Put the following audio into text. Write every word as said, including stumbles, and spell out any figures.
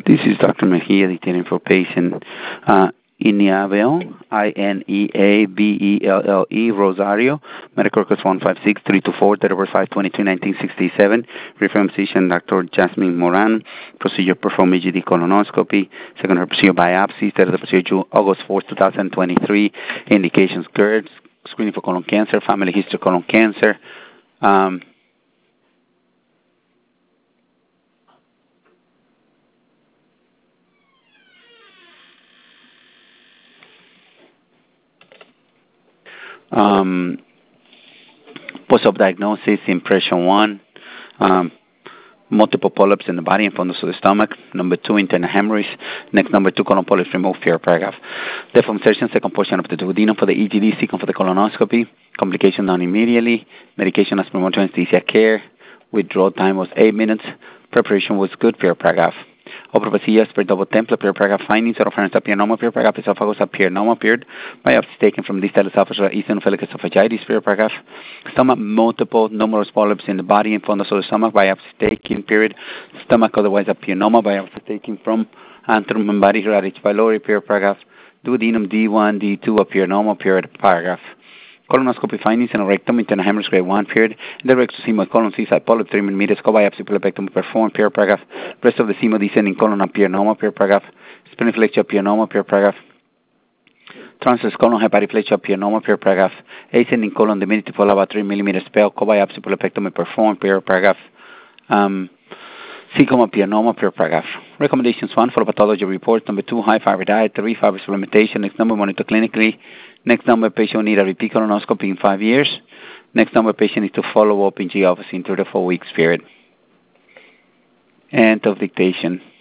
This is Doctor Mejia, dictating for patient uh, Ineabelle, I N E A B E L L E, Rosario, medical records one five six three two four, date of birth five twenty-two nineteen sixty-seven, referring physician Doctor Jasmine Moran, procedure performed E G D colonoscopy, second her procedure biopsy, date of the procedure August fourth, two thousand twenty-three, indications GERD, screening for colon cancer, family history colon cancer. Um, Um, post-op diagnosis, impression one, um, multiple polyps in the body and fundus of the stomach. Number two, internal hemorrhoids. Next, number two, colon polyps removed, fear paragraph. Deformation, second portion of the duodenum for the E G D, second for the colonoscopy. Complication done immediately. Medication as premotor anesthesia care. Withdrawal time was eight minutes. Preparation was good, fear paragraph. Oprophasia per double template, period paragraph findings, oropharynx appear normal, period paragraph esophagus appear normal, period. Biopsy taken from distal esophagus, eosinophilic esophagitis, period paragraph. Stomach multiple numerous polyps in the body and fundus of the stomach, biopsy taken, period. Stomach otherwise appear normal, biopsy taken from antrum and body radius pylori, period paragraph. Duodenum D one, D two appear normal, period paragraph. Colonoscopy findings in a rectum, internal hemorrhage grade one, period. The rectosemal colon C-side polyp, three millimeters, co-biopsy polypectomy performed, period paragraph. Rest of the semal descending colon appear normal, period paragraph. Spleniflex appear normal, period paragraph. Transverse colon hepatiplegia appear normal, period paragraph. Ascending colon diminutive followed by three millimeters spell, co-biopsy polypectomy performed, period paragraph. Um, Cecum appear normal, period paragraph. Recommendations one, for pathology reports. Number two, high fiber diet. Three, fiber supplementation. Next number, monitor clinically. Next number, patient need a repeat colonoscopy in five years. Next number, patient needs to follow up in G office in three to four weeks period. End of dictation.